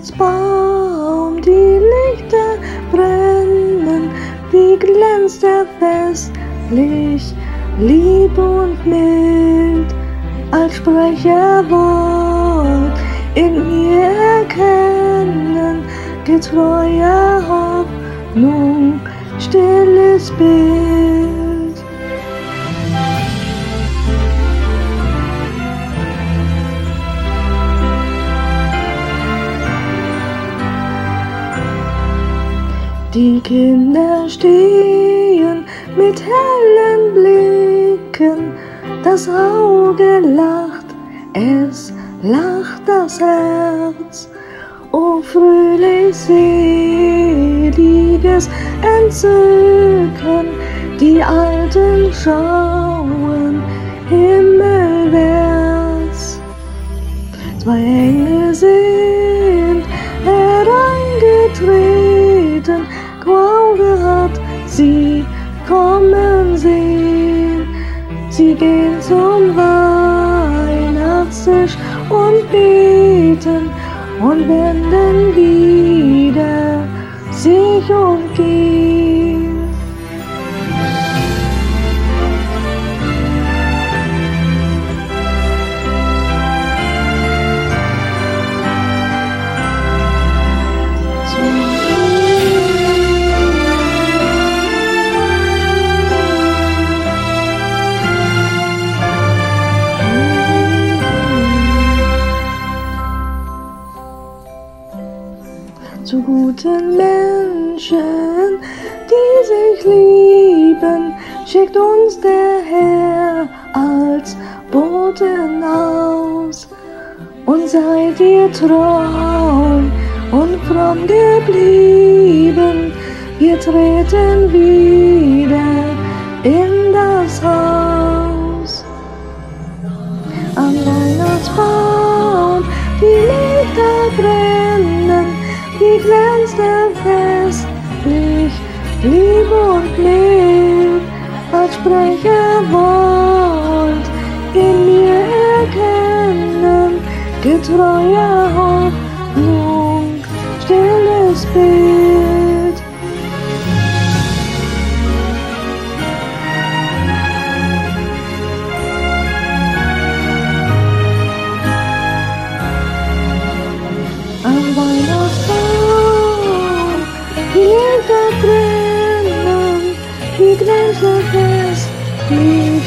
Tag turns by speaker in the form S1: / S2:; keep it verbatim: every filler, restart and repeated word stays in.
S1: Weihnachtsbaum, die Lichter brennen, wie glänzt er festlich, lieb und mild, als Sprecherwort in mir erkennen, getreuer Hoffnung, stilles Bild. Die Kinder stehen mit hellen Blicken, das Auge lacht, es lacht das Herz. O fröhlich seliges Entzücken, die Alten schauen himmelwärts. Zwei Engel sind hereingetreten, grau gehabt, sie kommen sehen. Sie gehen zum Weihnachtstisch und beten und wenden wieder sich und gehen. Zu guten Menschen, die sich lieben, schickt uns der Herr als Boten aus. Und seid ihr treu und fromm geblieben, wir treten wieder in das Haus. Am Weihnachtsbaum, die Lichter brennen, wie glänzt er festlich, lieb und mild, als Sprecherwort in mir erkennen, getreuer Hoffnung, stilles Bild. Am Weihnachtsbaum, die Lichter brennen, wie glänzt er festlich,